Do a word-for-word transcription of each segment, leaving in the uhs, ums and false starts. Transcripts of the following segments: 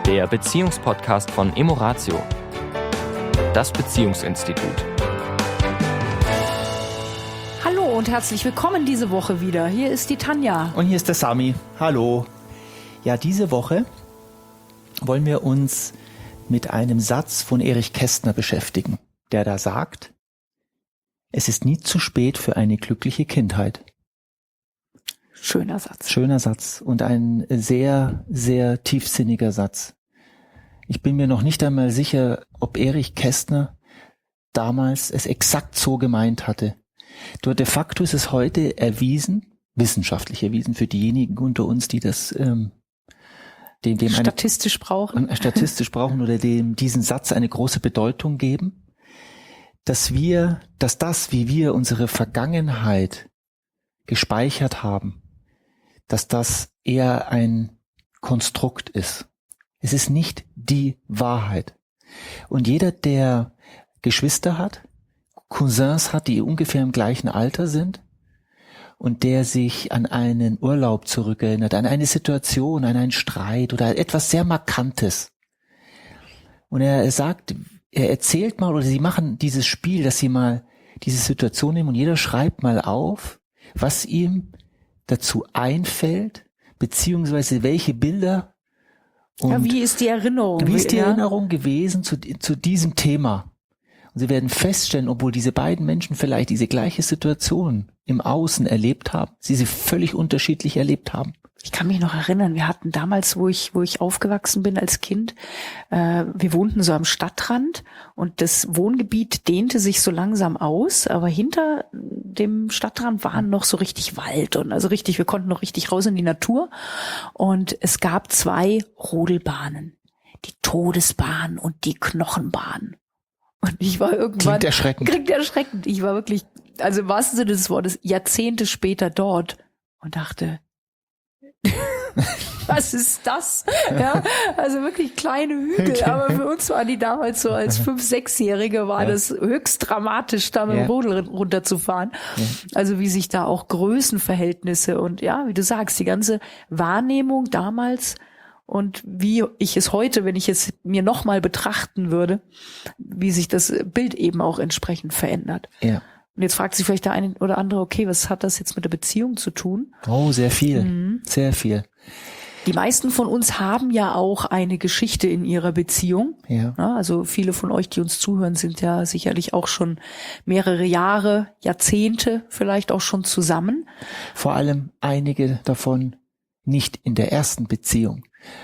der Beziehungspodcast von Emoratio, das Beziehungsinstitut. Hallo und herzlich willkommen diese Woche wieder. Hier ist die Tanja. Und hier ist der Sami. Hallo. Ja, diese Woche wollen wir uns mit einem Satz von Erich Kästner beschäftigen, der da sagt: Es ist nie zu spät für eine glückliche Kindheit. Schöner Satz. Schöner Satz und ein sehr, sehr tiefsinniger Satz. Ich bin mir noch nicht einmal sicher, ob Erich Kästner damals es exakt so gemeint hatte. Nur de facto ist es heute erwiesen, wissenschaftlich erwiesen für diejenigen unter uns, die das ähm, dem, dem statistisch eine, brauchen, statistisch brauchen oder dem diesen Satz eine große Bedeutung geben, dass wir, dass das, wie wir unsere Vergangenheit gespeichert haben, dass das eher ein Konstrukt ist. Es ist nicht die Wahrheit. Und jeder, der Geschwister hat, Cousins hat, die ungefähr im gleichen Alter sind und der sich an einen Urlaub zurückerinnert, an eine Situation, an einen Streit oder etwas sehr Markantes. Und er sagt, er erzählt mal, oder sie machen dieses Spiel, dass sie mal diese Situation nehmen und jeder schreibt mal auf, was ihm dazu einfällt, beziehungsweise welche Bilder und ja, wie ist die Erinnerung? Wie ist die ja? Erinnerung gewesen zu, zu diesem Thema? Und sie werden feststellen, obwohl diese beiden Menschen vielleicht diese gleiche Situation im Außen erlebt haben, sie sie völlig unterschiedlich erlebt haben. Ich kann mich noch erinnern, wir hatten damals, wo ich wo ich aufgewachsen bin als Kind, äh, wir wohnten so am Stadtrand und das Wohngebiet dehnte sich so langsam aus, aber hinter dem Stadtrand war noch so richtig Wald und also richtig, wir konnten noch richtig raus in die Natur und es gab zwei Rodelbahnen, die Todesbahn und die Knochenbahn. Und ich war irgendwann... Klingt erschreckend. Klingt erschreckend. Ich war wirklich, also im wahrsten Sinne des Wortes, Jahrzehnte später dort und dachte... Was ist das? Ja, also wirklich kleine Hügel, okay. Aber für uns waren die damals so als fünf-, sechsjährige war ja. das höchst dramatisch, da mit dem ja. Rodel runterzufahren. Ja. Also wie sich da auch Größenverhältnisse und ja, wie du sagst, die ganze Wahrnehmung damals und wie ich es heute, wenn ich es mir nochmal betrachten würde, wie sich das Bild eben auch entsprechend verändert. Ja. Und jetzt fragt sich vielleicht der eine oder andere, okay, was hat das jetzt mit der Beziehung zu tun? Oh, sehr viel, mhm. sehr viel. Die meisten von uns haben ja auch eine Geschichte in ihrer Beziehung. Ja. Also viele von euch, die uns zuhören, sind ja sicherlich auch schon mehrere Jahre, Jahrzehnte vielleicht auch schon zusammen. Vor allem einige davon nicht in der ersten Beziehung.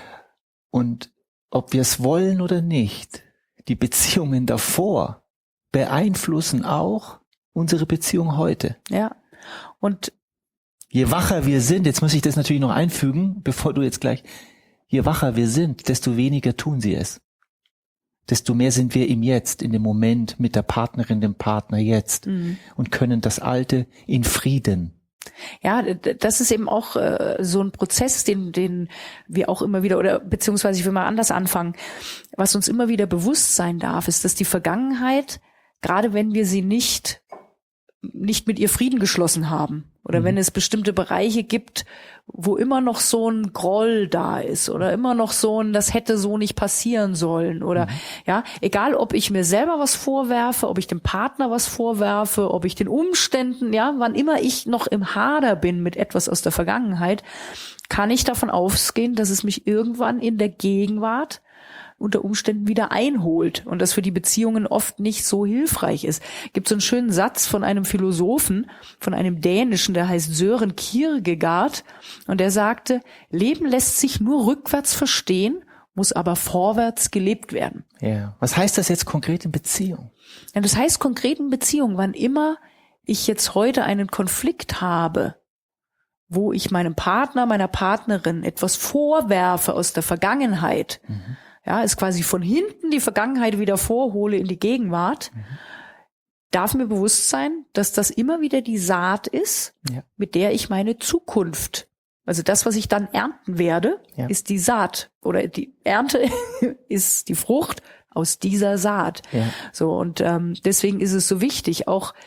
Und ob wir es wollen oder nicht, die Beziehungen davor beeinflussen auch unsere Beziehung heute. Ja. Und je wacher wir sind, jetzt muss ich das natürlich noch einfügen, bevor du jetzt gleich, je wacher wir sind, desto weniger tun sie es. Desto mehr sind wir im Jetzt, in dem Moment mit der Partnerin, dem Partner jetzt mhm. und können das Alte in Frieden. Ja, das ist eben auch äh, so ein Prozess, den den wir auch immer wieder, oder beziehungsweise ich will mal anders anfangen, was uns immer wieder bewusst sein darf, ist, dass die Vergangenheit, gerade wenn wir sie nicht nicht mit ihr Frieden geschlossen haben oder mhm. wenn es bestimmte Bereiche gibt, wo immer noch so ein Groll da ist oder immer noch so ein, das hätte so nicht passieren sollen oder mhm. ja, egal ob ich mir selber was vorwerfe, ob ich dem Partner was vorwerfe, ob ich den Umständen, ja, wann immer ich noch im Hader bin mit etwas aus der Vergangenheit, kann ich davon ausgehen, dass es mich irgendwann in der Gegenwart unter Umständen wieder einholt und das für die Beziehungen oft nicht so hilfreich ist. Gibt so einen schönen Satz von einem Philosophen, von einem Dänischen, der heißt Søren Kierkegaard und der sagte, Leben lässt sich nur rückwärts verstehen, muss aber vorwärts gelebt werden. Ja. Was heißt das jetzt konkret in Beziehung? Ja, das heißt konkret in Beziehung, wann immer ich jetzt heute einen Konflikt habe, wo ich meinem Partner, meiner Partnerin etwas vorwerfe aus der Vergangenheit, mhm. ja, ist quasi von hinten die Vergangenheit wieder vorhole in die Gegenwart, mhm. darf mir bewusst sein, dass das immer wieder die Saat ist, ja. mit der ich meine Zukunft, also das, was ich dann ernten werde, ja. ist die Saat oder die Ernte ist die Frucht aus dieser Saat. Ja. So und ähm, deswegen ist es so wichtig, auch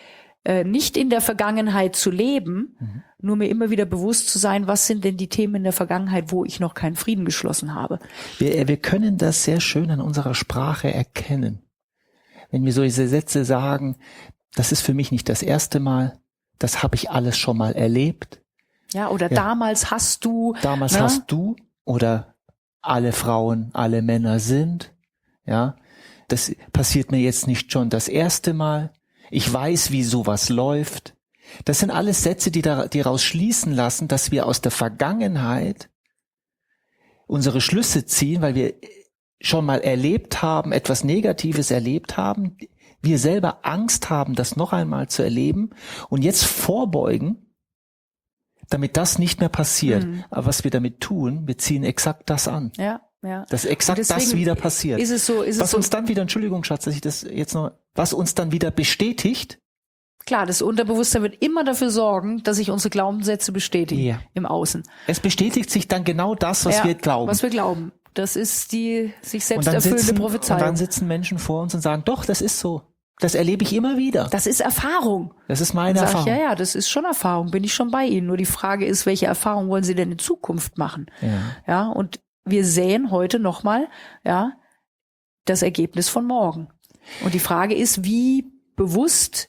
äh, nicht in der Vergangenheit zu leben, mhm. nur mir immer wieder bewusst zu sein, was sind denn die Themen in der Vergangenheit, wo ich noch keinen Frieden geschlossen habe. Wir, wir können das sehr schön an unserer Sprache erkennen. Wenn wir solche Sätze sagen, das ist für mich nicht das erste Mal, das habe ich alles schon mal erlebt. Ja, oder ja. damals hast du. Damals ne? hast du, oder alle Frauen, alle Männer sind, ja. Das passiert mir jetzt nicht schon das erste Mal. Ich weiß, wie sowas läuft. Das sind alles Sätze, die da, die daraus schließen lassen, dass wir aus der Vergangenheit unsere Schlüsse ziehen, weil wir schon mal erlebt haben, etwas Negatives erlebt haben, wir selber Angst haben, das noch einmal zu erleben und jetzt vorbeugen, damit das nicht mehr passiert. Mhm. Aber was wir damit tun, wir ziehen exakt das an. Ja, ja. Dass exakt das wieder passiert. Ist es so, ist es was so, uns dann wieder, Entschuldigung, Schatz, dass ich das jetzt noch, was uns dann wieder bestätigt. Klar, das Unterbewusstsein wird immer dafür sorgen, dass sich unsere Glaubenssätze bestätigen ja. im Außen. Es bestätigt sich dann genau das, was ja, wir glauben. Was wir glauben. Das ist die sich selbst erfüllende sitzen, Prophezeiung. Und dann sitzen Menschen vor uns und sagen, doch, das ist so. Das erlebe ich immer wieder. Das ist Erfahrung. Das ist meine sag Erfahrung. Ich, ja, ja, das ist schon Erfahrung. Bin ich schon bei Ihnen. Nur die Frage ist, welche Erfahrung wollen Sie denn in Zukunft machen? Ja, ja und wir sehen heute nochmal, ja, das Ergebnis von morgen. Und die Frage ist, wie bewusst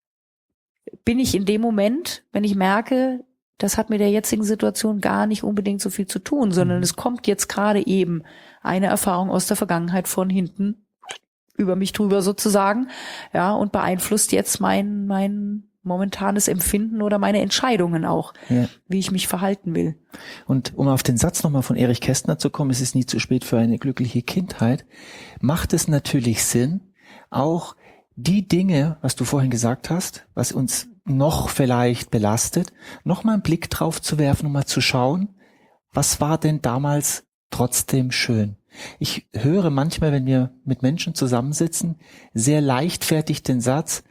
bin ich in dem Moment, wenn ich merke, das hat mit der jetzigen Situation gar nicht unbedingt so viel zu tun, sondern mhm. es kommt jetzt gerade eben eine Erfahrung aus der Vergangenheit von hinten über mich drüber sozusagen, ja, und beeinflusst jetzt mein, mein momentanes Empfinden oder meine Entscheidungen auch, ja. wie ich mich verhalten will. Und um auf den Satz nochmal von Erich Kästner zu kommen, es ist nie zu spät für eine glückliche Kindheit, macht es natürlich Sinn, auch die Dinge, was du vorhin gesagt hast, was uns noch vielleicht belastet, nochmal einen Blick drauf zu werfen, um mal zu schauen, was war denn damals trotzdem schön? Ich höre manchmal, wenn wir mit Menschen zusammensitzen, sehr leichtfertig den Satz,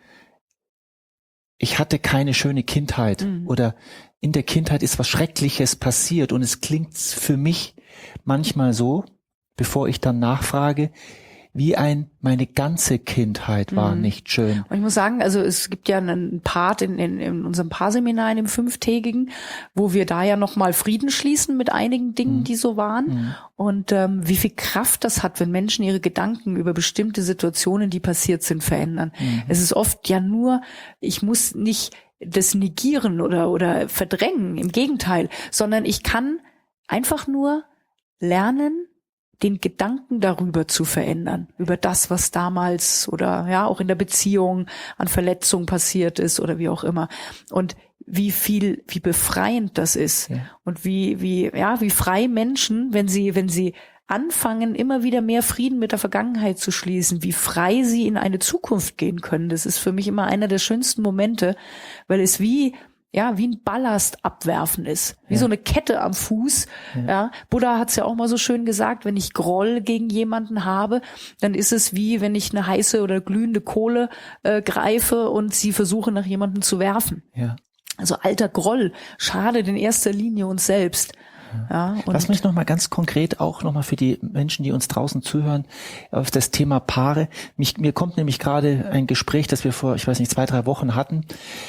ich hatte keine schöne Kindheit mhm. oder in der Kindheit ist was Schreckliches passiert und es klingt für mich manchmal so, bevor ich dann nachfrage, wie ein, meine ganze Kindheit war mhm. nicht schön. Und ich muss sagen, also es gibt ja einen Part in, in, in unserem Paarseminar, in dem fünftägigen, wo wir da ja nochmal Frieden schließen mit einigen Dingen, mhm. die so waren. Mhm. Und ähm, wie viel Kraft das hat, wenn Menschen ihre Gedanken über bestimmte Situationen, die passiert sind, verändern. Mhm. Es ist oft ja nur, ich muss nicht das negieren oder, oder verdrängen, im Gegenteil, sondern ich kann einfach nur lernen, den Gedanken darüber zu verändern, über das, was damals oder ja auch in der Beziehung an Verletzungen passiert ist oder wie auch immer. Und wie viel, wie befreiend das ist ja. und wie, wie, ja, wie frei Menschen, wenn sie, wenn sie anfangen, immer wieder mehr Frieden mit der Vergangenheit zu schließen, wie frei sie in eine Zukunft gehen können. Das ist für mich immer einer der schönsten Momente, weil es wie ja, wie ein Ballast abwerfen ist. Wie ja. so eine Kette am Fuß. Ja. ja. Buddha hat's ja auch mal so schön gesagt, wenn ich Groll gegen jemanden habe, dann ist es wie, wenn ich eine heiße oder glühende Kohle äh, greife und sie versuche, nach jemandem zu werfen. Ja. Also alter Groll schadet in erster Linie uns selbst. Ja, und lass mich noch mal ganz konkret auch noch mal für die Menschen, die uns draußen zuhören, auf das Thema Paare. Mich, mir kommt nämlich gerade ein Gespräch, das wir vor, ich weiß nicht, zwei, drei Wochen hatten,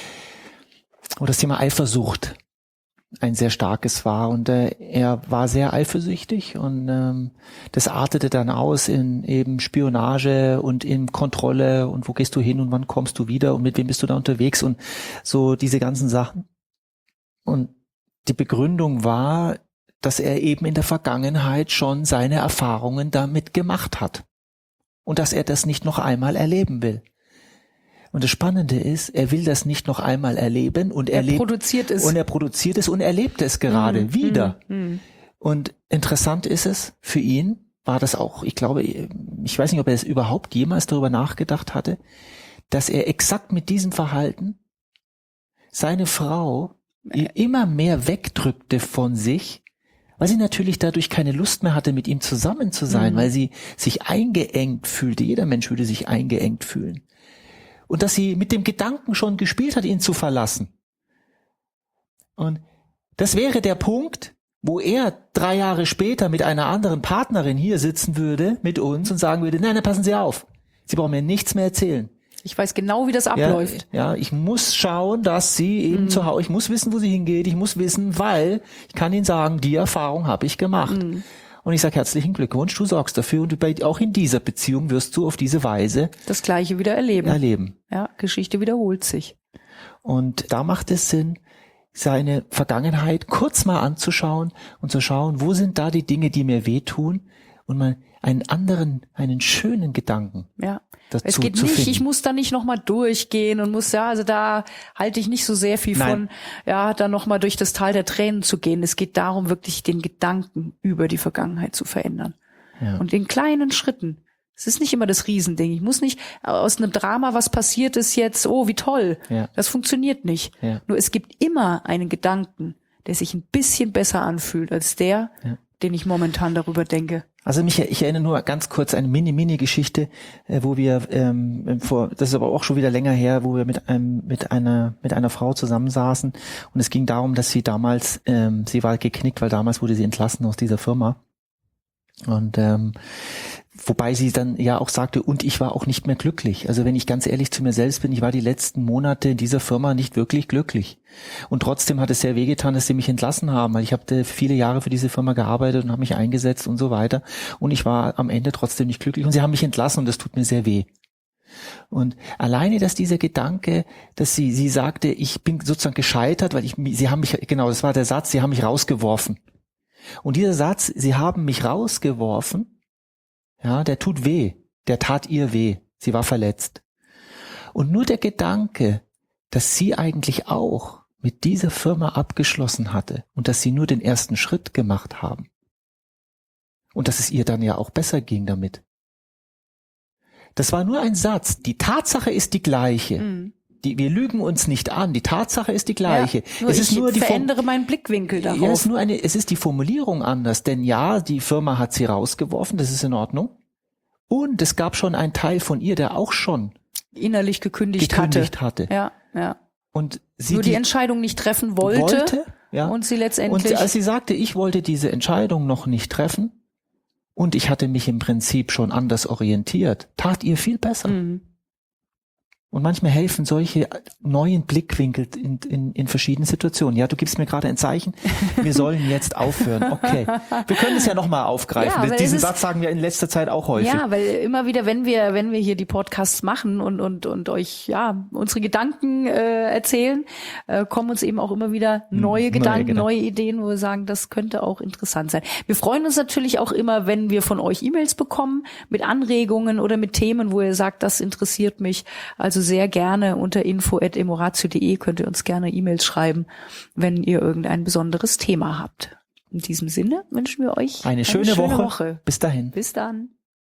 wo das Thema Eifersucht ein sehr starkes war und äh, er war sehr eifersüchtig und ähm, das artete dann aus in eben Spionage und in Kontrolle und wo gehst du hin und wann kommst du wieder und mit wem bist du da unterwegs und so diese ganzen Sachen. Und die Begründung war, dass er eben in der Vergangenheit schon seine Erfahrungen damit gemacht hat und dass er das nicht noch einmal erleben will. Und das Spannende ist, er will das nicht noch einmal erleben und er, er produziert es. Und er produziert es und erlebt es gerade mhm. wieder. Mhm. Und interessant ist es, für ihn war das auch, ich glaube, ich weiß nicht, ob er es überhaupt jemals darüber nachgedacht hatte, dass er exakt mit diesem Verhalten seine Frau immer mehr wegdrückte von sich, weil sie natürlich dadurch keine Lust mehr hatte, mit ihm zusammen zu sein, mhm. weil sie sich eingeengt fühlte. Jeder Mensch würde sich eingeengt fühlen. Und dass sie mit dem Gedanken schon gespielt hat, ihn zu verlassen. Und das wäre der Punkt, wo er drei Jahre später mit einer anderen Partnerin hier sitzen würde, mit uns, und sagen würde, nein, nein, passen Sie auf. Sie brauchen mir nichts mehr erzählen. Ich weiß genau, wie das abläuft. Ja, ja, ich muss schauen, dass sie eben mm. zu Hause, ich muss wissen, wo sie hingeht, ich muss wissen, weil ich kann Ihnen sagen, die Erfahrung habe ich gemacht. Mm. Und ich sage herzlichen Glückwunsch, du sorgst dafür und du bei, auch in dieser Beziehung wirst du auf diese Weise das Gleiche wieder erleben. erleben. Ja, Geschichte wiederholt sich. Und da macht es Sinn, seine Vergangenheit kurz mal anzuschauen und zu schauen, wo sind da die Dinge, die mir wehtun und mal einen anderen, einen schönen Gedanken ja. dazu Es geht zu nicht, finden. Ich muss da nicht nochmal durchgehen und muss, ja, also da halte ich nicht so sehr viel Nein. von, ja, da nochmal durch das Tal der Tränen zu gehen. Es geht darum, wirklich den Gedanken über die Vergangenheit zu verändern. Ja. Und in kleinen Schritten. Es ist nicht immer das Riesending. Ich muss nicht aus einem Drama, was passiert ist jetzt, oh, wie toll. Ja. Das funktioniert nicht. Ja. Nur es gibt immer einen Gedanken, der sich ein bisschen besser anfühlt als der, ja. den ich momentan darüber denke. Also mich, ich erinnere nur ganz kurz eine Mini-Mini-Geschichte, äh, wo wir ähm, vor, das ist aber auch schon wieder länger her, wo wir mit einem mit einer mit einer Frau zusammensaßen und es ging darum, dass sie damals, ähm, sie war geknickt, weil damals wurde sie entlassen aus dieser Firma und ähm, wobei sie dann ja auch sagte, und ich war auch nicht mehr glücklich. Also wenn ich ganz ehrlich zu mir selbst bin, ich war die letzten Monate in dieser Firma nicht wirklich glücklich. Und trotzdem hat es sehr wehgetan, dass sie mich entlassen haben, weil ich habe viele Jahre für diese Firma gearbeitet und habe mich eingesetzt und so weiter. Und ich war am Ende trotzdem nicht glücklich. Und sie haben mich entlassen und das tut mir sehr weh. Und alleine, dass dieser Gedanke, dass sie, sie sagte, ich bin sozusagen gescheitert, weil ich, sie haben mich, genau, das war der Satz, sie haben mich rausgeworfen. Und dieser Satz, sie haben mich rausgeworfen, ja, der tut weh. Der tat ihr weh. Sie war verletzt. Und nur der Gedanke, dass sie eigentlich auch mit dieser Firma abgeschlossen hatte und dass sie nur den ersten Schritt gemacht haben und dass es ihr dann ja auch besser ging damit. Das war nur ein Satz. Die Tatsache ist die gleiche. Mhm. Die, wir lügen uns nicht an. Die Tatsache ist die gleiche. Ja, nur es ist ich nur die verändere Form- meinen Blickwinkel darauf. Ja, es ist nur eine, es ist die Formulierung anders. Denn ja, die Firma hat sie rausgeworfen. Das ist in Ordnung. Und es gab schon einen Teil von ihr, der auch schon innerlich gekündigt, gekündigt hatte. hatte. Ja, ja. Und sie nur die, die Entscheidung nicht treffen wollte, wollte ja. und sie letztendlich. Und als sie sagte, ich wollte diese Entscheidung noch nicht treffen und ich hatte mich im Prinzip schon anders orientiert, tat ihr viel besser. Mhm. Und manchmal helfen solche neuen Blickwinkel in, in, in verschiedenen Situationen. Ja, du gibst mir gerade ein Zeichen, wir sollen jetzt aufhören. Okay, wir können es ja nochmal aufgreifen. Ja, diesen Satz sagen wir in letzter Zeit auch häufig. Ja, weil immer wieder, wenn wir wenn wir hier die Podcasts machen und und und euch ja unsere Gedanken äh, erzählen, äh, kommen uns eben auch immer wieder neue, neue Gedanken, Gedanken, neue Ideen, wo wir sagen, das könnte auch interessant sein. Wir freuen uns natürlich auch immer, wenn wir von euch E-Mails bekommen mit Anregungen oder mit Themen, wo ihr sagt, das interessiert mich. Also sehr gerne unter info at emoratio punkt de könnt ihr uns gerne E-Mails schreiben, wenn ihr irgendein besonderes Thema habt. In diesem Sinne wünschen wir euch eine, eine schöne, schöne Woche. Woche. Bis dahin. Bis dann.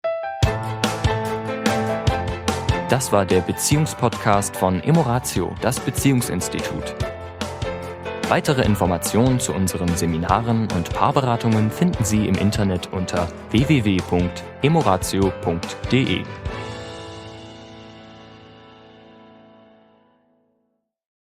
Das war der Beziehungspodcast von Emoratio, das Beziehungsinstitut. Weitere Informationen zu unseren Seminaren und Paarberatungen finden Sie im Internet unter w w w punkt emoratio punkt de.